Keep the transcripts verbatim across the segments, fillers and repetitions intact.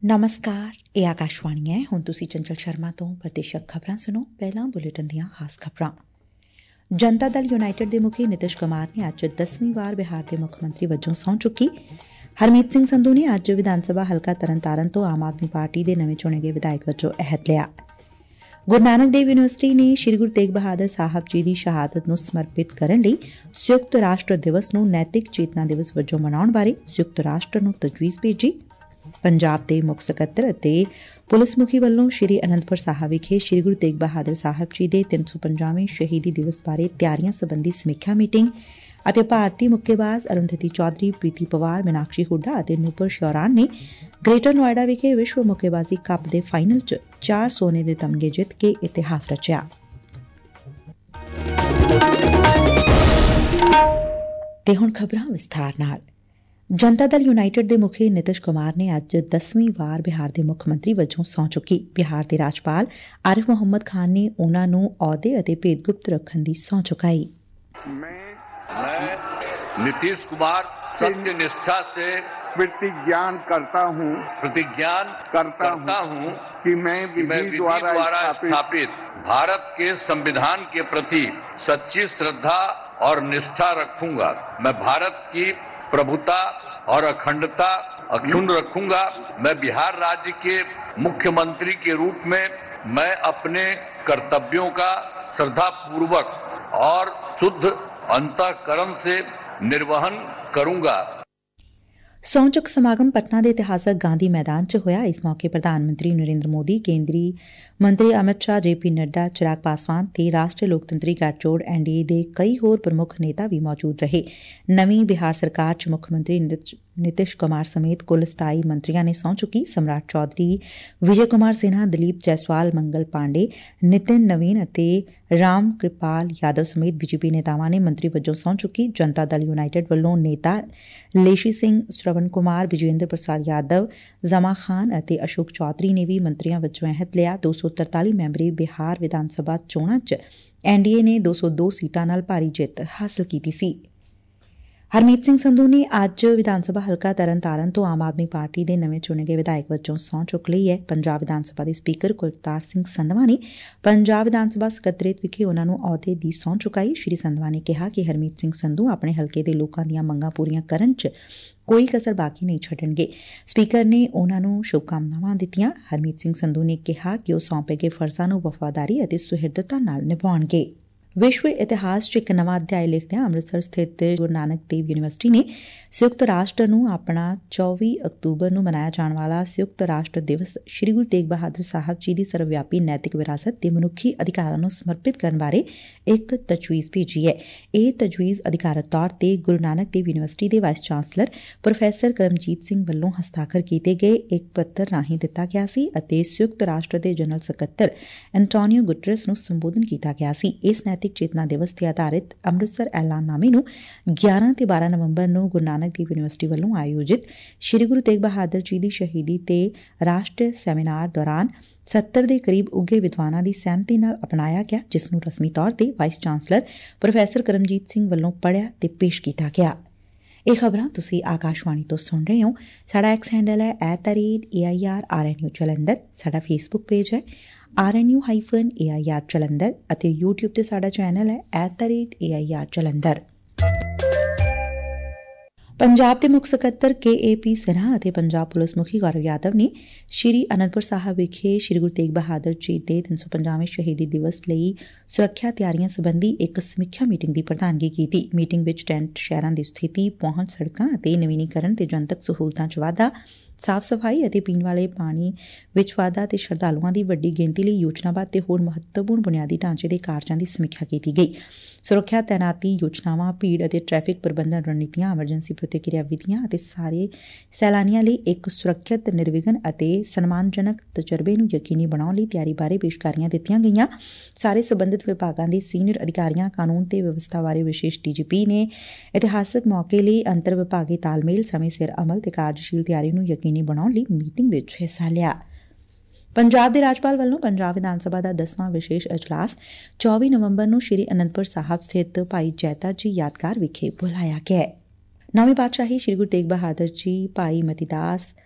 ਨਮਸਕਾਰ, ਇਹ ਆਕਾਸ਼ਵਾਣੀ ਹੈ। ਹੁਣ ਤੁਸੀਂ ਚੰਚਲ ਸ਼ਰਮਾ ਤੋਂ ਪ੍ਰਤੀਸ਼ਕ ਖਬਰਾਂ ਸੁਣੋ। ਪਹਿਲਾਂ ਬੁਲੇਟਿਨ ਦੀਆਂ ਖਾਸ ਖਬਰਾਂ। ਜਨਤਾ ਦਲ ਯੂਨਾਈਟਿਡ ਦੇ ਮੁਖੀ ਨਿਤਿਸ਼ ਕੁਮਾਰ ਨੇ ਅੱਜ ਦਸਵੀਂ ਵਾਰ ਬਿਹਾਰ ਦੇ ਮੁੱਖ ਮੰਤਰੀ ਵਜੋਂ ਸਹੁੰ ਚੁੱਕੀ। ਹਰਮੀਤ ਸਿੰਘ ਸੰਧੂ ਨੇ ਅੱਜ ਵਿਧਾਨ ਸਭਾ ਹਲਕਾ ਤਰਨਤਾਰਨ ਤੋਂ ਆਮ ਆਦਮੀ ਪਾਰਟੀ ਦੇ ਨਵੇਂ ਚੁਣੇ ਗਏ ਵਿਧਾਇਕ ਵਜੋਂ ਅਹਿਦ ਲਿਆ। ਗੁਰੂ ਨਾਨਕ ਦੇਵ ਯੂਨੀਵਰਸਿਟੀ ਨੇ ਸ੍ਰੀ ਗੁਰੂ ਤੇਗ ਬਹਾਦਰ ਸਾਹਿਬ ਜੀ ਦੀ ਸ਼ਹਾਦਤ ਨੂੰ ਸਮਰਪਿਤ ਕਰਨ ਲਈ ਸੰਯੁਕਤ ਰਾਸ਼ਟਰ ਦਿਵਸ ਨੂੰ ਨੈਤਿਕ ਚੇਤਨਾ ਦਿਵਸ ਵਜੋਂ ਮਨਾਉਣ ਬਾਰੇ ਸੰਯੁਕਤ ਰਾਸ਼ਟਰ ਨੂੰ ਤਜਵੀਜ਼ ਭੇਜੀ। ਪੰਜਾਬ ਦੇ ਮੁੱਖ ਸਕੱਤਰ ਅਤੇ ਪੁਲਿਸ ਮੁਖੀ ਵੱਲੋਂ ਸ੍ਰੀ ਅਨੰਦਪੁਰ ਸਾਹਿਬ ਵਿਖੇ ਸ੍ਰੀ ਗੁਰੂ ਤੇਗ ਬਹਾਦਰ ਸਾਹਿਬ ਜੀ ਦੇ ਤਿੰਨ ਸੌ ਪੰਜਾਹਵੇਂ ਸ਼ਹੀਦੀ ਦਿਵਸ ਬਾਰੇ ਤਿਆਰੀਆਂ ਸਬੰਧੀ ਸਮੀਖਿਆ ਮੀਟਿੰਗ ਅਤੇ ਭਾਰਤੀ ਮੁੱਕੇਬਾਜ਼ ਅਰੁੰਧਤੀ ਚੌਧਰੀ, ਪ੍ਰੀਤੀ ਪਵਾਰ, ਮੀਨਾਕਸ਼ੀ ਹੁੱਡਾ ਅਤੇ ਨੂਪੁਰ ਸ਼ੌਰਾਨ ਨੇ ਗ੍ਰੇਟਰ ਨੋਇਡਾ ਵਿਖੇ ਵਿਸ਼ਵ ਮੁੱਕੇਬਾਜ਼ੀ ਕੱਪ ਦੇ ਫਾਈਨਲ ਚ ਚਾਰ ਸੋਨੇ ਦੇ ਤਮਗੇ ਜਿੱਤ ਕੇ ਇਤਿਹਾਸ ਰਚਿਆ। ਤੇ ਹੁਣ ਖਬਰਾਂ ਵਿਸਥਾਰ ਨਾਲ। ਜਨਤਾ ਦਲ ਯੂਨਾਈਟਿਡ ਦੇ ਮੁਖੀ ਨਿਤਿਸ਼ ਕੁਮਾਰ ਨੇ ਅੱਜ ਦਸਵੀਂ ਵਾਰ ਬਿਹਾਰ ਦੇ ਮੁੱਖ ਮੰਤਰੀ ਵਜੋਂ ਸਹੁੰ ਚੁੱਕੀ। ਬਿਹਾਰ ਦੇ ਰਾਜਪਾਲ ਆਰਿਫ ਮੁਹੰਮਦ ਖਾਨ ਨੇ ਉਨ੍ਹਾਂ ਨੂੰ ਅਹੁਦੇ ਅਤੇ ਭੇਦ ਗੁਪਤ ਰੱਖਣ ਦੀ ਸਹੁੰ ਚੁਕਾਈ। मैं नीतीश कुमार सत्य निष्ठा से प्रतिज्ञान करता हूँ प्रतिज्ञान करता, करता हूँ कि मैं विधि द्वारा स्थापित भारत के संविधान के प्रति सच्ची श्रद्धा और निष्ठा रखूंगा। मैं भारत की प्रभुता और अखंडता अक्षुण्ण रखूंगा। मैं बिहार राज्य के मुख्यमंत्री के रूप में मैं अपने कर्तव्यों का श्रद्धापूर्वक और शुद्ध अंतःकरण से निर्वहन करूंगा। ਸਹੁੰ ਚੁੱਕ ਸਮਾਗਮ ਪਟਨਾ ਦੇ ਇਤਿਹਾਸਕ ਗਾਂਧੀ ਮੈਦਾਨ ਚ ਹੋਇਆ। ਇਸ ਮੌਕੇ ਪ੍ਰਧਾਨ ਮੰਤਰੀ ਨਰਿੰਦਰ ਮੋਦੀ, ਕੇਂਦਰੀ ਮੰਤਰੀ ਅਮਿਤ ਸ਼ਾਹ, ਜੇ ਪੀ ਨੱਡਾ, ਚਿਰਾਗ ਪਾਸਵਾਨ ਤੇ ਰਾਸ਼ਟਰੀ ਲੋਕਤੰਤਰੀ ਗੱਠਜੋੜ ਐਨ ਡੀ ਏ ਦੇ ਕਈ ਹੋਰ ਪ੍ਰਮੁੱਖ ਨੇਤਾ ਵੀ ਮੌਜੂਦ ਰਹੇ। ਨਵੀਂ ਬਿਹਾਰ ਸਰਕਾਰ ਚ ਮੁੱਖ ਮੰਤਰੀ ਨਿਤਿਸ਼ ਕੁਮਾਰ ਸਮੇਤ ਕੁੱਲ ਸਤਾਈ ਮੰਤਰੀਆਂ ਨੇ ਸਹੁੰ ਚੁੱਕੀ। ਸਮਰਾਟ ਚੌਧਰੀ, ਵਿਜੇ ਕੁਮਾਰ ਸਿਨਹਾ, ਦਲੀਪ ਜੈਸਵਾਲ, ਮੰਗਲ ਪਾਂਡੇ, ਨਿਤਿਨ ਨਵੀਨ ਅਤੇ ਰਾਮ ਕਿਰਪਾਲ ਯਾਦਵ ਸਮੇਤ ਬੀ ਜੇ ਪੀ ਨੇਤਾਵਾਂ ਨੇ ਮੰਤਰੀ ਵਜੋਂ ਸਹੁੰ ਚੁੱਕੀ। ਜਨਤਾ ਦਲ ਯੂਨਾਈਟਿਡ ਵੱਲੋਂ ਨੇਤਾ ਲੇਸ਼ੀ ਸਿੰਘ, ਸ਼ਰਵਣ ਕੁਮਾਰ, ਵਿਜੇਂਦਰ ਪ੍ਰਸਾਦ ਯਾਦਵ, ਜ਼ਮਾ ਖਾਨ ਅਤੇ ਅਸ਼ੋਕ ਚੌਧਰੀ ਨੇ ਵੀ ਮੰਤਰੀਆਂ ਵਜੋਂ ਅਹਿਦ ਲਿਆ। ਦੋ ਸੌ ਤਰਤਾਲੀ ਮੈਂਬਰੀ ਬਿਹਾਰ ਵਿਧਾਨ ਸਭਾ ਚੋਣਾਂ ਚ ਐਨ ਡੀ ਏ ਨੇ ਦੋ ਸੌ ਦੋ ਸੀਟਾਂ ਨਾਲ ਭਾਰੀ ਜਿੱਤ ਹਾਸਲ ਕੀਤੀ ਸੀ। ਹਰਮੀਤ ਸਿੰਘ ਸੰਧੂ ਨੇ ਅੱਜ ਵਿਧਾਨ ਸਭਾ ਹਲਕਾ ਤਰਨਤਾਰਨ ਤੋਂ ਆਮ ਆਦਮੀ ਪਾਰਟੀ ਦੇ ਨਵੇਂ ਚੁਣੇ ਗਏ ਵਿਧਾਇਕ ਵਜੋਂ ਸਹੁੰ ਚੁੱਕ ਲਈ ਹੈ। ਪੰਜਾਬ ਵਿਧਾਨ ਸਭਾ ਦੇ ਸਪੀਕਰ ਕੁਲਤਾਰ ਸਿੰਘ ਸੰਧਵਾ ਨੇ ਪੰਜਾਬ ਵਿਧਾਨ ਸਭਾ ਸਕੱਤਰੇਤ ਵਿਖੇ ਉਨ੍ਹਾਂ ਨੂੰ ਅਹੁਦੇ ਦੀ ਸਹੁੰ ਚੁਕਾਈ। ਸ੍ਰੀ ਸੰਧਵਾ ਨੇ ਕਿਹਾ ਕਿ ਹਰਮੀਤ ਸਿੰਘ ਸੰਧੂ ਆਪਣੇ ਹਲਕੇ ਦੇ ਲੋਕਾਂ ਦੀਆਂ ਮੰਗਾਂ ਪੂਰੀਆਂ ਕਰਨ ਚ ਕੋਈ ਕਸਰ ਬਾਕੀ ਨਹੀਂ ਛੱਡਣਗੇ। ਸਪੀਕਰ ਨੇ ਉਨ੍ਹਾਂ ਨੂੰ ਸ਼ੁਭਕਾਮਨਾਵਾਂ ਦਿੱਤੀਆਂ। ਹਰਮੀਤ ਸਿੰਘ ਸੰਧੂ ਨੇ ਕਿਹਾ ਕਿ ਉਹ ਸੌਂਪੇ ਗਏ ਫਰਜ਼ਾਂ ਨੂੰ ਵਫ਼ਾਦਾਰੀ ਅਤੇ ਸੁਹਿਰਦਤਾ ਨਾਲ ਨਿਭਾਉਣਗੇ। ਵਿਸ਼ਵ ਇਤਿਹਾਸ ਚ ਇੱਕ ਨਵਾਂ ਅਧਿਆਇ ਲਿਖਦਿਆਂ ਅੰਮ੍ਰਿਤਸਰ ਸਥਿਤ ਗੁਰੂ ਨਾਨਕ ਦੇਵ ਯੂਨੀਵਰਸਿਟੀ ਨੇ ਸੰਯੁਕਤ ਰਾਸ਼ਟਰ ਨੂੰ ਆਪਣਾ ਚੌਵੀ ਅਕਤੂਬਰ ਨੂੰ ਮਨਾਇਆ ਜਾਣ ਵਾਲਾ ਸੰਯੁਕਤ ਰਾਸ਼ਟਰ ਦਿਵਸ ਸ੍ਰੀ ਗੁਰੂ ਤੇਗ ਬਹਾਦਰ ਸਾਹਿਬ ਜੀ ਦੀ ਸਰਵਵਿਆਪੀ ਨੈਤਿਕ ਵਿਰਾਸਤ ਤੇ ਮਨੁੱਖੀ ਅਧਿਕਾਰਾਂ ਨੂੰ ਸਮਰਪਿਤ ਕਰਨ ਬਾਰੇ ਇੱਕ ਤਜਵੀਜ਼ ਭੇਜੀ ਹੈ। ਇਹ ਤਜਵੀਜ਼ ਅਧਿਕਾਰਤ ਤੌਰ ਤੇ ਗੁਰੂ ਨਾਨਕ ਦੇਵ ਯੂਨੀਵਰਸਿਟੀ ਦੇ vice chancellor professor Karamjit Singh ਵੱਲੋਂ ਹਸਤਾਖਰ ਕੀਤੇ ਗਏ ਇੱਕ ਪੱਤਰ ਰਾਹੀਂ ਦਿੱਤਾ ਗਿਆ ਸੀ ਅਤੇ ਸੰਯੁਕਤ ਰਾਸ਼ਟਰ ਦੇ ਜਨਰਲ ਸਕੱਤਰ ਐਂਟੋਨੀਓ ਗੁਟਰਸ ਨੂੰ ਸੰਬੋਧਨ ਕੀਤਾ ਗਿਆ ਸੀ। ਇਸ ਨੈਤਿਕ ਚੇਤਨਾ ਦਿਵਸ ਤੇ ਆਧਾਰਿਤ ਅੰਮ੍ਰਿਤਸਰ ਐਲਾਨਨਾਮੇ ਨੂੰ ਗਿਆਰਾਂ ਤੇ ਬਾਰਾਂ ਨਵੰਬਰ ਨੂੰ ਗੁਰੂ ਨਾਨਕ ਦੇਵ ਯੂਨੀਵਰਸਿਟੀ ਵੱਲੋਂ ਆਯੋਜਿਤ ਸ੍ਰੀ ਗੁਰੂ ਤੇਗ ਬਹਾਦਰ ਜੀ ਦੀ ਸ਼ਹੀਦੀ ਤੇ ਰਾਸ਼ਟਰੀ ਸੈਮੀਨਾਰ ਦੌਰਾਨ ਸੱਤਰ ਦੇ ਕਰੀਬ ਉੱਘੇ ਵਿਦਵਾਨਾਂ ਦੀ ਸਹਿਮਤੀ ਨਾਲ ਅਪਣਾਇਆ ਗਿਆ, ਜਿਸ ਨੂੰ ਰਸਮੀ ਤੌਰ ਤੇ vice chancellor professor Karamjit Singh ਵੱਲੋਂ ਪੜ੍ਹਿਆ ਤੇ ਪੇਸ਼ ਕੀਤਾ ਗਿਆ। ਇਹ ਖਬਰਾਂ ਤੁਸੀਂ ਆਕਾਸ਼ਵਾਣੀ ਤੋਂ ਸੁਣ ਰਹੇ ਹੋ। ਸਾਡਾ ਐਕਸ ਹੈਂਡਲ ਹੈ at the rate A I R R N U Jalandhar. ਸਾਡਾ ਫੇਸਬੁੱਕ ਪੇਜ ਹੈ R N U hyphen A I R Jalandhar ਅਤੇ ਯੂਟਿਊਬ ਤੇ ਸਾਡਾ ਚੈਨਲ ਹੈ at the rate A I R Jalandhar. Punjab ਦੇ ਮੁੱਖ ਸਕੱਤਰ ਕੇ ਏ ਪੀ ਸਿਨਹਾ ਅਤੇ ਪੰਜਾਬ ਪੁਲਿਸ ਮੁਖੀ ਗੌਰਵ ਯਾਦਵ ਨੇ ਸ੍ਰੀ ਅਨੰਦਪੁਰ ਸਾਹਿਬ ਵਿਖੇ ਸ੍ਰੀ ਗੁਰੂ ਤੇਗ ਬਹਾਦਰ ਜੀ ਦੇ ਤਿੰਨ ਸੌ ਪੰਜਾਹਵੇਂ ਸ਼ਹੀਦੀ ਦਿਵਸ ਲਈ ਸੁਰੱਖਿਆ ਤਿਆਰੀਆਂ ਸਬੰਧੀ ਇੱਕ ਸਮੀਖਿਆ ਮੀਟਿੰਗ ਦੀ ਪ੍ਰਧਾਨਗੀ ਕੀਤੀ। ਮੀਟਿੰਗ ਵਿੱਚ ਟੈਂਟ ਸ਼ਹਿਰਾਂ ਦੀ ਸਥਿਤੀ, ਪਹੁੰਚ ਸੜਕਾਂ ਅਤੇ ਨਵੀਨੀਕਰਨ ਤੇ ਜਨਤਕ ਸਹੂਲਤਾਂ ਚ ਵਾਧਾ, ਸਾਫ਼ ਸਫਾਈ ਅਤੇ ਪੀਣ ਵਾਲੇ ਪਾਣੀ ਵਿੱਚ ਵਾਧਾ ਤੇ ਸ਼ਰਧਾਲੂਆਂ ਦੀ ਵੱਡੀ ਗਿਣਤੀ ਲਈ ਯੋਜਨਾਬੱਧ ਤੇ ਹੋਰ ਮਹੱਤਵਪੂਰਨ ਬੁਨਿਆਦੀ ਢਾਂਚੇ ਦੇ ਕਾਰਜਾਂ ਦੀ ਸਮੀਖਿਆ ਕੀਤੀ ਗਈ। ਸੁਰੱਖਿਆ ਤੈਨਾਤੀ ਯੋਜਨਾਵਾਂ, ਭੀੜ ਅਤੇ ਟ੍ਰੈਫਿਕ ਪ੍ਰਬੰਧਨ ਰਣਨੀਤੀਆਂ, ਐਮਰਜੈਂਸੀ ਪ੍ਰਤੀਕਿਰਿਆ ਵਿਧੀਆਂ ਅਤੇ ਸਾਰੇ ਸੈਲਾਨੀਆਂ ਲਈ ਇੱਕ ਸੁਰੱਖਿਅਤ, ਨਿਰਵਿਘਨ ਅਤੇ ਸਨਮਾਨਜਨਕ ਤਜਰਬੇ ਨੂੰ ਯਕੀਨੀ ਬਣਾਉਣ ਲਈ ਤਿਆਰੀ ਬਾਰੇ ਪੇਸ਼ਕਾਰੀਆਂ ਦਿੱਤੀਆਂ ਗਈਆਂ। ਸਾਰੇ ਸਬੰਧਿਤ ਵਿਭਾਗਾਂ ਦੇ ਸੀਨੀਅਰ ਅਧਿਕਾਰੀਆਂ, ਕਾਨੂੰਨ ਤੇ ਵਿਵਸਥਾ ਬਾਰੇ ਵਿਸ਼ੇਸ਼ ਡੀ ਜੀ ਪੀ ਨੇ ਇਤਿਹਾਸਕ ਮੌਕੇ ਲਈ ਅੰਤਰ ਵਿਭਾਗੀ ਤਾਲਮੇਲ, ਸਮੇਂ ਸਿਰ ਅਮਲ ਤੇ ਕਾਰਜਸ਼ੀਲ ਤਿਆਰੀ ਨੂੰ ਯਕੀਨੀ ਬਣਾਉਣ ਲਈ ਮੀਟਿੰਗ ਵਿੱਚ ਹਿੱਸਾ ਲਿਆ। ਪੰਜਾਬ ਦੇ ਰਾਜਪਾਲ ਵੱਲੋਂ ਪੰਜਾਬ ਵਿਧਾਨ ਸਭਾ ਦਾ ਦਸਵਾਂ ਵਿਸ਼ੇਸ਼ ਅਜਲਾਸ ਚੌਵੀ ਨਵੰਬਰ ਨੂੰ ਸ੍ਰੀ ਅਨੰਦਪੁਰ ਸਾਹਿਬ ਸਥਿਤ ਭਾਈ ਜੈਤਾ ਜੀ ਯਾਦਗਾਰ ਵਿਖੇ ਬੁਲਾਇਆ ਗਿਆ। ਨੌਵੀਂ ਪਾਤਸ਼ਾਹੀ ਸ੍ਰੀ ਗੁਰੂ ਤੇਗ ਬਹਾਦਰ ਜੀ, ਭਾਈ ਮਤੀਦਾਸ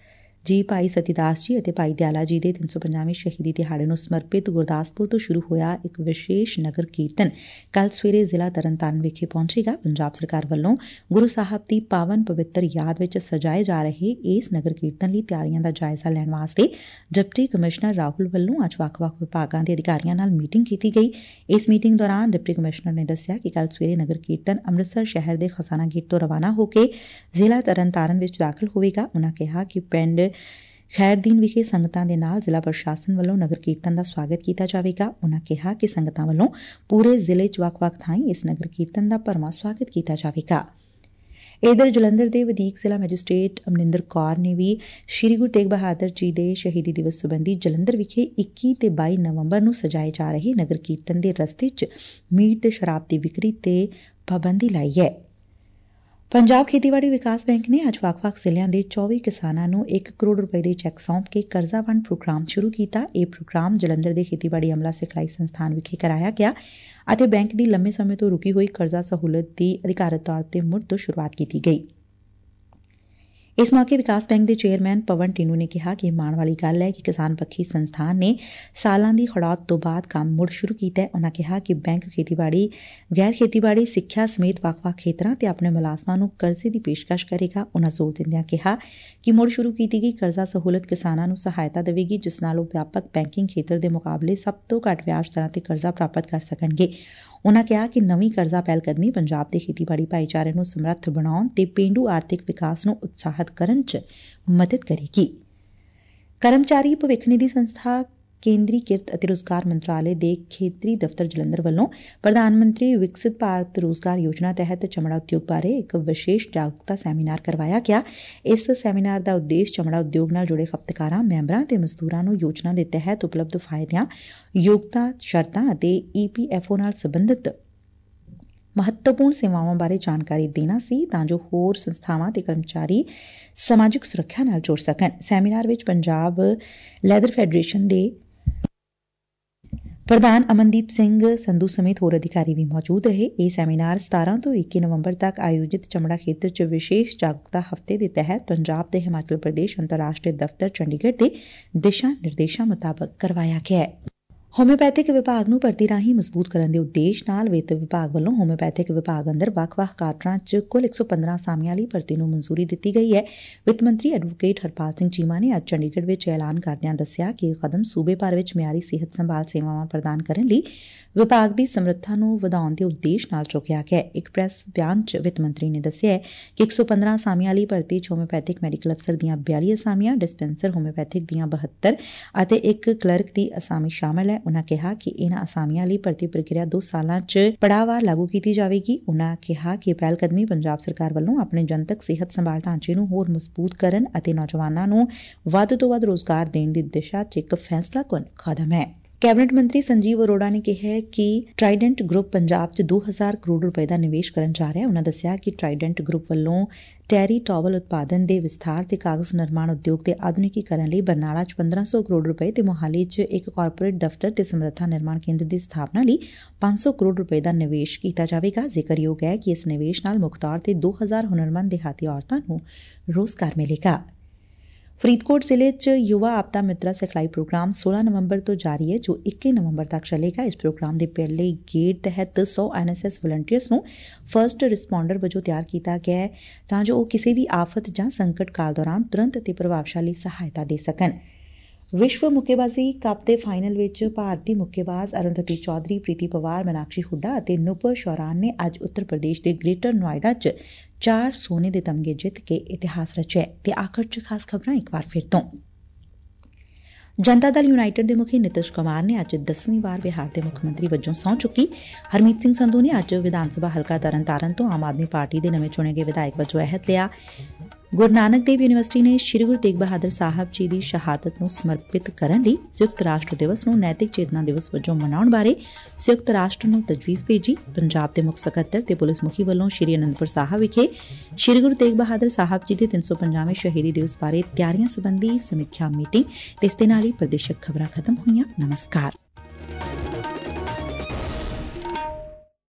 ਜੀ ਭਾਈ ਸਤੀਦਾਸ ਜੀ ਅਤੇ ਭਾਈ ਦਿਆਲਾ ਜੀ ਦੇ ਤਿੰਨ ਸੌ ਪੰਜਾਹਵੇਂ ਸ਼ਹੀਦੀ ਦਿਹਾੜੇ ਨੂੰ ਸਮਰਪਿਤ ਗੁਰਦਾਸਪੁਰ ਤੋਂ ਸ਼ੁਰੂ ਹੋਇਆ ਇੱਕ ਵਿਸ਼ੇਸ਼ ਨਗਰ ਕੀਰਤਨ ਕੱਲ ਸਵੇਰੇ ਜ਼ਿਲ੍ਹਾ ਤਰਨਤਾਰਨ ਵਿਖੇ ਪਹੁੰਚੇਗਾ। ਪੰਜਾਬ ਸਰਕਾਰ ਵੱਲੋਂ ਗੁਰੂ ਸਾਹਿਬ ਦੀ ਪਾਵਨ ਪਵਿੱਤਰ ਯਾਦ ਵਿੱਚ ਸਜਾਏ ਜਾ ਰਹੇ ਇਸ ਨਗਰ ਕੀਰਤਨ ਲਈ ਤਿਆਰੀਆਂ ਦਾ ਜਾਇਜ਼ਾ ਲੈਣ ਵਾਸਤੇ ਡਿਪਟੀ ਕਮਿਸ਼ਨਰ ਰਾਹੁਲ ਵੱਲੋਂ ਅੱਜ ਵੱਖ-ਵੱਖ ਵਿਭਾਗਾਂ ਦੇ ਅਧਿਕਾਰੀਆਂ ਨਾਲ ਮੀਟਿੰਗ ਕੀਤੀ ਗਈ। ਇਸ ਮੀਟਿੰਗ ਦੌਰਾਨ ਡਿਪਟੀ ਕਮਿਸ਼ਨਰ ਨੇ ਦੱਸਿਆ ਕਿ ਕੱਲ ਸਵੇਰੇ ਨਗਰ ਕੀਰਤਨ ਅੰਮ੍ਰਿਤਸਰ ਸ਼ਹਿਰ ਦੇ ਖਜ਼ਾਨਾ ਗੇਟ ਤੋਂ ਰਵਾਨਾ ਹੋ ਕੇ ਜ਼ਿਲ੍ਹਾ ਤਰਨਤਾਰਨ ਵਿੱਚ ਦਾਖਲ ਹੋਵੇਗਾ। ਉਨ੍ਹਾਂ ਕਿਹਾ ਕਿ ਪਿੰਡ ਖੈਰਦੀਨ ਵਿਖੇ ਸੰਗਤਾਂ ਦੇ ਨਾਲ ਜ਼ਿਲ੍ਹਾ ਪ੍ਰਸ਼ਾਸਨ ਵੱਲੋਂ ਨਗਰ ਕੀਰਤਨ ਦਾ ਸਵਾਗਤ ਕੀਤਾ ਜਾਵੇਗਾ। ਉਨ੍ਹਾਂ ਕਿਹਾ ਕਿ ਸੰਗਤਾਂ ਵੱਲੋਂ ਪੂਰੇ ਜ਼ਿਲ੍ਹੇ 'ਚ ਵੱਖ-ਵੱਖ ਥਾਈਂ ਇਸ ਨਗਰ ਕੀਰਤਨ ਦਾ ਭਰਵਾਂ ਸਵਾਗਤ ਕੀਤਾ ਜਾਵੇਗਾ। ਇਧਰ ਜਲੰਧਰ ਦੇ ਵਧੀਕ ਜ਼ਿਲ੍ਹਾ ਮੈਜਿਸਟ੍ਰੇਟ ਅਮਰਿੰਦਰ ਕੌਰ ਨੇ ਵੀ ਸ੍ਰੀ ਗੁਰੂ ਤੇਗ ਬਹਾਦਰ ਜੀ ਦੇ ਸ਼ਹੀਦੀ ਦਿਵਸ ਸਬੰਧੀ ਜਲੰਧਰ ਵਿਖੇ ਇੱਕੀ ਤੇ ਬਾਈ ਨਵੰਬਰ ਨੂੰ ਸਜਾਏ ਜਾ ਰਹੇ ਨਗਰ ਕੀਰਤਨ ਦੇ ਰਸਤੇ 'ਚ ਮੀਟ ਤੇ ਸ਼ਰਾਬ ਦੀ ਵਿਕਰੀ ਤੇ ਪਾਬੰਦੀ ਲਾਈ ਹੈ। ਪੰਜਾਬ ਖੇਤੀਬਾੜੀ ਵਿਕਾਸ ਬੈਂਕ ਨੇ ਅੱਜ ਵੱਖ-ਵੱਖ ਜ਼ਿਲ੍ਹਿਆਂ ਦੇ ਚੌਵੀ ਕਿਸਾਨਾਂ ਨੂੰ ਇੱਕ ਕਰੋੜ ਰੁਪਏ ਦੇ ਚੈੱਕ ਸੌਂਪ ਕੇ ਕਰਜ਼ਾ ਵੰਡ ਪ੍ਰੋਗਰਾਮ ਸ਼ੁਰੂ ਕੀਤਾ। ਇਹ ਪ੍ਰੋਗਰਾਮ ਜਲੰਧਰ ਦੇ ਖੇਤੀਬਾੜੀ ਅਮਲਾ ਸਿਖਲਾਈ ਸੰਸਥਾਨ ਵਿਖੇ ਕਰਾਇਆ ਗਿਆ ਅਤੇ ਬੈਂਕ ਦੀ ਲੰਮੇ ਸਮੇਂ ਤੋਂ ਰੁਕੀ ਹੋਈ ਕਰਜ਼ਾ ਸਹੂਲਤ ਦੀ ਅਧਿਕਾਰਤ ਤੌਰ ਤੇ ਮੁੜ ਤੋਂ ਸ਼ੁਰੂਆਤ ਕੀਤੀ ਗਈ। ਇਸ ਮੌਕੇ ਵਿਕਾਸ ਬੈਂਕ ਦੇ ਚੇਅਰਮੈਨ ਪਵਨ ਟੀਨੂ ਨੇ ਕਿਹਾ ਕਿ ਇਹ ਮਾਣ ਵਾਲੀ ਗੱਲ ਹੈ ਕਿ ਕਿਸਾਨ ਪੱਖੀ ਸੰਸਥਾਨ ਨੇ ਸਾਲਾਂ ਦੀ ਖੜੌਤ ਤੋਂ ਬਾਅਦ ਕੰਮ ਮੁੜ ਸ਼ੁਰੂ ਕੀਤਾ ਹੈ। ਉਨ੍ਹਾਂ ਕਿਹਾ ਕਿ ਬੈਂਕ ਖੇਤੀਬਾੜੀ, ਗੈਰ ਖੇਤੀਬਾੜੀ, ਸਿੱਖਿਆ ਸਮੇਤ ਵੱਖ-ਵੱਖ ਖੇਤਰਾਂ ਤੇ ਆਪਣੇ ਮੁਲਾਜ਼ਮਾਂ ਨੂੰ ਕਰਜ਼ੇ ਦੀ ਪੇਸ਼ਕਸ਼ ਕਰੇਗਾ। ਉਨ੍ਹਾਂ ਜ਼ੋਰ ਦਿੰਦਿਆਂ ਕਿਹਾ ਕਿ ਮੁੜ ਸ਼ੁਰੂ ਕੀਤੀ ਗਈ ਕਰਜ਼ਾ ਸਹੂਲਤ ਕਿਸਾਨਾਂ ਨੂੰ ਸਹਾਇਤਾ ਦੇਵੇਗੀ, ਜਿਸ ਨਾਲ ਉਹ ਵਿਆਪਕ ਬੈਂਕਿੰਗ ਖੇਤਰ ਦੇ ਮੁਕਾਬਲੇ ਸਭ ਤੋਂ ਘੱਟ ਵਿਆਜ ਦਰਾਂ ਤੇ ਕਰਜ਼ਾ ਪ੍ਰਾਪਤ ਕਰ ਸਕਣਗੇ। ਉਨ੍ਹਾਂ ਕਿਹਾ ਕਿ ਨਵੀਂ ਕਰਜ਼ਾ ਪਹਿਲਕਦਮੀ ਪੰਜਾਬ ਦੇ ਖੇਤੀਬਾੜੀ ਭਾਈਚਾਰੇ ਨੂੰ ਸਮਰੱਥ ਬਣਾਉਣ ਤੇ ਪੇਂਡੂ ਆਰਥਿਕ ਵਿਕਾਸ ਨੂੰ ਉਤਸ਼ਾਹਿਤ ਕਰਨ 'ਚ ਮਦਦ ਕਰੇਗੀ। ਕਰਮਚਾਰੀ ਭਵਿੱਖ ਨਿਧੀ ਸੰਸਥਾ ਕੇਂਦਰੀ ਕਿਰਤ ਅਤੇ ਰੁਜ਼ਗਾਰ ਮੰਤਰਾਲੇ ਦੇ ਖੇਤਰੀ ਦਫ਼ਤਰ ਜਲੰਧਰ ਵੱਲੋਂ ਪ੍ਰਧਾਨ ਮੰਤਰੀ ਵਿਕਸਿਤ ਭਾਰਤ ਰੋਜ਼ਗਾਰ ਯੋਜਨਾ ਤਹਿਤ ਚਮੜਾ ਉਦਯੋਗ ਬਾਰੇ ਇੱਕ ਵਿਸ਼ੇਸ਼ ਜਾਗਰੂਕਤਾ ਸੈਮੀਨਾਰ ਕਰਵਾਇਆ ਗਿਆ। ਇਸ ਸੈਮੀਨਾਰ ਦਾ ਉਦੇਸ਼ ਚਮੜਾ ਉਦਯੋਗ ਨਾਲ ਜੁੜੇ ਖਪਤਕਾਰਾਂ, ਮੈਂਬਰਾਂ ਤੇ ਮਜ਼ਦੂਰਾਂ ਨੂੰ ਯੋਜਨਾ ਦੇ ਤਹਿਤ ਉਪਲਬਧ ਫਾਇਦਿਆਂ, ਯੋਗਤਾ, ਸ਼ਰਤਾਂ ਅਤੇ ਈ ਪੀ ਐਫ ਓ ਨਾਲ ਸੰਬੰਧਿਤ ਮਹੱਤਵਪੂਰਨ ਸੇਵਾਵਾਂ ਬਾਰੇ ਜਾਣਕਾਰੀ ਦੇਣਾ ਸੀ ਤਾਂ ਜੋ ਹੋਰ ਸੰਸਥਾਵਾਂ ਤੇ ਕਰਮਚਾਰੀ ਸਮਾਜਿਕ ਸੁਰੱਖਿਆ ਨਾਲ ਜੁੜ ਸਕਣ। ਸੈਮੀਨਾਰ ਵਿੱਚ ਪੰਜਾਬ ਲੈਦਰ ਫੈਡਰੇਸ਼ਨ ਦੇ ਪ੍ਰਧਾਨ ਅਮਨਦੀਪ ਸਿੰਘ ਸੰਧੂ ਸਮੇਤ ਹੋਰ ਅਧਿਕਾਰੀ ਵੀ ਮੌਜੂਦ ਰਹੇ। ਇਹ ਸੈਮੀਨਾਰ ਸਤਾਰਾਂ ਤੋਂ ਇੱਕੀ ਨਵੰਬਰ ਤੱਕ ਆਯੋਜਿਤ ਚਮੜਾ ਖੇਤਰ 'ਚ ਵਿਸ਼ੇਸ਼ ਜਾਗਰੂਕਤਾ ਹਫ਼ਤੇ ਦੇ ਤਹਿਤ ਪੰਜਾਬ ਤੇ ਹਿਮਾਚਲ ਪ੍ਰਦੇਸ਼ ਅੰਤਰਰਾਸ਼ਟਰੀ ਦਫ਼ਤਰ ਚੰਡੀਗੜ੍ਹ ਦੇ ਦਿਸ਼ਾ ਨਿਰਦੇਸ਼ਾਂ ਮੁਤਾਬਕ ਕਰਵਾਇਆ ਗਿਆ ਹੈ। ਹੋਮਿਓਪੈਥਿਕ ਵਿਭਾਗ ਨੂੰ ਭਰਤੀ ਰਾਹੀਂ ਮਜ਼ਬੂਤ ਕਰਨ ਦੇ ਉਦੇਸ਼ ਨਾਲ ਵਿੱਤ ਵਿਭਾਗ ਵੱਲੋਂ ਹੋਮਿਓਪੈਥਿਕ ਵਿਭਾਗ ਅੰਦਰ ਵੱਖ-ਵੱਖ ਕਾਡਰਾਂ 'ਚ ਕੁੱਲ ਇੱਕ ਸੌ ਪੰਦਰਾਂ ਅਸਾਮੀਆਂ ਲਈ ਭਰਤੀ ਨੂੰ ਮਨਜ਼ੂਰੀ ਦਿੱਤੀ ਗਈ ਹੈ। ਵਿੱਤ ਮੰਤਰੀ ਐਡਵੋਕੇਟ ਹਰਪਾਲ ਸਿੰਘ ਚੀਮਾ ਨੇ ਅੱਜ ਚੰਡੀਗੜ੍ਹ ਵਿੱਚ ਐਲਾਨ ਕਰਦਿਆਂ ਦੱਸਿਆ ਕਿ ਇਹ ਕਦਮ ਸੂਬੇ ਭਰ ਵਿੱਚ ਮਿਆਰੀ ਸਿਹਤ ਸੰਭਾਲ ਸੇਵਾਵਾਂ ਪ੍ਰਦਾਨ ਕਰਨ ਲਈ ਵਿਭਾਗ ਦੀ ਸਮਰੱਥਾ ਨੂੰ ਵਧਾਉਣ ਦੇ ਉਦੇਸ਼ ਨਾਲ ਚੁੱਕਿਆ ਗਿਆ। ਇੱਕ ਪ੍ਰੈਸ ਬਿਆਨ 'ਚ ਵਿੱਤ ਮੰਤਰੀ ਨੇ ਦੱਸਿਆ ਕਿ ਇੱਕ ਸੌ ਪੰਦਰਾਂ ਅਸਾਮੀਆਂ ਲਈ ਭਰਤੀ 'ਚ ਹੋਮਿਓਪੈਥਿਕ ਮੈਡੀਕਲ ਅਫਸਰ ਦੀਆਂ ਬਿਆਲੀ ਅਸਾਮੀਆਂ, ਡਿਸਪੈਂਸਰ ਹੋਮਿਓਪੈਥਿਕ ਦੀਆਂ ਬਹੱਤਰ ਅਤੇ ਇੱਕ ਕਲਰਕ ਦੀ ਅਸਾਮੀ ਸ਼ਾਮਲ ਹੈ। ਉਨ੍ਹਾਂ ਕਿਹਾ ਕਿ ਇਨ੍ਹਾਂ ਅਸਾਮੀਆਂ ਲਈ ਭਰਤੀ ਪ੍ਰਕਿਰਿਆ ਦੋ ਸਾਲਾਂ 'ਚ ਪੜਾਅਵਾਰ ਲਾਗੂ ਕੀਤੀ ਜਾਵੇਗੀ। ਉਨ੍ਹਾਂ ਕਿਹਾ ਕਿ ਪਹਿਲ ਕਦਮੀ ਪੰਜਾਬ ਸਰਕਾਰ ਵੱਲੋਂ ਆਪਣੇ ਜਨਤਕ ਸਿਹਤ ਸੰਭਾਲ ਢਾਂਚੇ ਨੂੰ ਹੋਰ ਮਜ਼ਬੂਤ ਕਰਨ ਅਤੇ ਨੌਜਵਾਨਾਂ ਨੂੰ ਵੱਧ ਤੋਂ ਵੱਧ ਰੋਜ਼ਗਾਰ ਦੇਣ ਦੀ ਦਿਸ਼ਾ 'ਚ ਇੱਕ ਫੈਸਲਾਕੁੰਨ ਕਦਮ ਹੈ। ਕੈਬਨਿਟ ਮੰਤਰੀ ਸੰਜੀਵ ਅਰੋੜਾ ਨੇ ਕਿਹਾ ਹੈ ਕਿ ਟਰਾਈਡੈਂਟ ਗਰੁੱਪ ਪੰਜਾਬ 'ਚ ਦੋ ਹਜ਼ਾਰ ਕਰੋੜ ਰੁਪਏ ਦਾ ਨਿਵੇਸ਼ ਕਰਨ ਜਾ ਰਿਹਾ ਹੈ। ਉਨ੍ਹਾਂ ਦੱਸਿਆ ਕਿ ਟਰਾਈਡੈਂਟ ਗਰੁੱਪ ਵੱਲੋਂ ਟੈਰੀ ਟਾਵਲ ਉਤਪਾਦਨ ਦੇ ਵਿਸਥਾਰ ਤੇ ਕਾਗਜ਼ ਨਿਰਮਾਣ ਉਦਯੋਗ ਦੇ ਆਧੁਨਿਕੀਕਰਨ ਲਈ ਬਰਨਾਲਾ 'ਚ ਪੰਦਰਾਂ ਸੌ ਕਰੋੜ ਰੁਪਏ ਤੇ ਮੋਹਾਲੀ 'ਚ ਇੱਕ ਕਾਰਪੋਰੇਟ ਦਫ਼ਤਰ ਤੇ ਸਮਰੱਥਾ ਨਿਰਮਾਣ ਕੇਂਦਰ ਦੀ ਸਥਾਪਨਾ ਲਈ ਪੰਜ ਸੌ ਕਰੋੜ ਰੁਪਏ ਦਾ ਨਿਵੇਸ਼ ਕੀਤਾ ਜਾਵੇਗਾ। ਜ਼ਿਕਰਯੋਗ ਹੈ ਕਿ ਇਸ ਨਿਵੇਸ਼ ਨਾਲ ਮੁੱਖ ਤੌਰ ਤੇ ਦੋ ਹਜ਼ਾਰ ਹੁਨਰਮੰਦ ਦਿਹਾਤੀ ਔਰਤਾਂ ਨੂੰ ਰੋਜ਼ਗਾਰ ਮਿਲੇਗਾ। ਫਰੀਦਕੋਟ ਜ਼ਿਲ੍ਹੇ 'ਚ ਯੁਵਾ ਆਪਦਾ ਮਿੱਤਰਾ ਸਿਖਲਾਈ ਪ੍ਰੋਗਰਾਮ ਸੋਲਾਂ ਨਵੰਬਰ ਤੋਂ ਜਾਰੀ ਹੈ, ਜੋ ਇੱਕੀ ਨਵੰਬਰ ਤੱਕ ਚੱਲੇਗਾ। ਇਸ ਪ੍ਰੋਗਰਾਮ ਦੇ ਪਹਿਲੇ ਗੇੜ ਤਹਿਤ ਸੌ ਐਨ ਐਸ ਐਸ ਵਲੰਟੀਅਰਸ ਨੂੰ ਫਸਟ ਰਿਸਪੌਂਡਰ ਵਜੋਂ ਤਿਆਰ ਕੀਤਾ ਗਿਆ ਹੈ ਤਾਂ ਜੋ ਉਹ ਕਿਸੇ ਵੀ ਆਫਤ ਜਾਂ ਸੰਕਟ ਕਾਲ ਦੌਰਾਨ ਤੁਰੰਤ ਅਤੇ ਪ੍ਰਭਾਵਸ਼ਾਲੀ ਸਹਾਇਤਾ ਦੇ ਸਕਣ। ਵਿਸ਼ਵ ਮੁੱਕੇਬਾਜ਼ੀ ਕੱਪ ਦੇ ਫਾਈਨਲ ਵਿੱਚ ਭਾਰਤੀ ਮੁੱਕੇਬਾਜ਼ ਅਰੁੰਧਤੀ ਚੌਧਰੀ, ਪ੍ਰੀਤੀ ਪਵਾਰ, ਮੀਨਾਕਸ਼ੀ ਹੁੱਡਾ ਅਤੇ ਨੂਪੁਰ ਸ਼ੌਰਾਨ ਨੇ ਅੱਜ ਉੱਤਰ ਪ੍ਰਦੇਸ਼ ਦੇ ਗ੍ਰੇਟਰ ਨੋਇਡਾ 'ਚ ਚਾਰ ਸੋਨੇ ਦੇ ਤਮਗੇ ਜਿੱਤ ਕੇ ਇਤਿਹਾਸ ਰਚਿਆ। ਤੇ ਆਖਰ 'ਚ ਖਾਸ ਖਬਰਾਂ ਇੱਕ ਵਾਰ ਫਿਰ ਤੋਂ। ਜਨਤਾ ਦਲ ਯੂਨਾਈਟਿਡ ਦੇ ਮੁਖੀ ਨਿਤਿਸ਼ ਕੁਮਾਰ ਨੇ ਅੱਜ ਦਸਵੀਂ ਵਾਰ ਬਿਹਾਰ ਦੇ ਮੁੱਖ ਮੰਤਰੀ ਵਜੋਂ ਸਹੁੰ ਚੁੱਕੀ। ਹਰਮੀਤ ਸਿੰਘ ਸੰਧੂ ਨੇ ਅੱਜ ਵਿਧਾਨ ਸਭਾ ਹਲਕਾ ਤਰਨਤਾਰਨ ਤੋਂ ਆਮ ਆਦਮੀ ਪਾਰਟੀ ਦੇ ਨਵੇਂ ਚੁਣੇ ਗਏ ਵਿਧਾਇਕ ਵਜੋਂ ਅਹਿਦ ਲਿਆ। ਗੁਰੂ ਨਾਨਕ ਦੇਵ ਯੂਨੀਵਰਸਿਟੀ ਨੇ ਸ੍ਰੀ ਗੁਰੂ ਤੇਗ ਬਹਾਦਰ ਸਾਹਿਬ ਜੀ ਦੀ ਸ਼ਹਾਦਤ ਨੂੰ ਸਮਰਪਿਤ ਕਰਨ ਲਈ ਸੰਯੁਕਤ ਰਾਸ਼ਟਰ ਦਿਵਸ ਨੂੰ ਨੈਤਿਕ ਚੇਤਨਾ ਦਿਵਸ ਵਜੋਂ ਮਨਾਉਣ ਬਾਰੇ ਸੰਯੁਕਤ ਰਾਸ਼ਟਰ ਨੂੰ ਤਜਵੀਜ਼ ਭੇਜੀ। ਪੰਜਾਬ ਦੇ ਮੁੱਖ ਸਕੱਤਰ ਤੇ ਪੁਲਿਸ ਮੁਖੀ ਵੱਲੋਂ ਸ੍ਰੀ ਅਨੰਦਪੁਰ ਸਾਹਿਬ ਵਿਖੇ ਸ੍ਰੀ ਗੁਰੂ ਤੇਗ ਬਹਾਦਰ ਸਾਹਿਬ ਜੀ ਦੇ ਤਿੰਨ ਸੌ ਪੰਜਾਹਵੇਂ ਸ਼ਹੀਦੀ ਦਿਵਸ ਬਾਰੇ ਤਿਆਰੀਆਂ ਸੰਬੰਧੀ ਸਮੀਖਿਆ ਮੀਟਿੰਗ। ਤੇ ਇਸ ਦੇ ਨਾਲ ਹੀ ਪ੍ਰਦੇਸ਼ਕ ਖਬਰਾਂ ਖਤਮ ਹੋਈਆਂ। ਨਮਸਕਾਰ।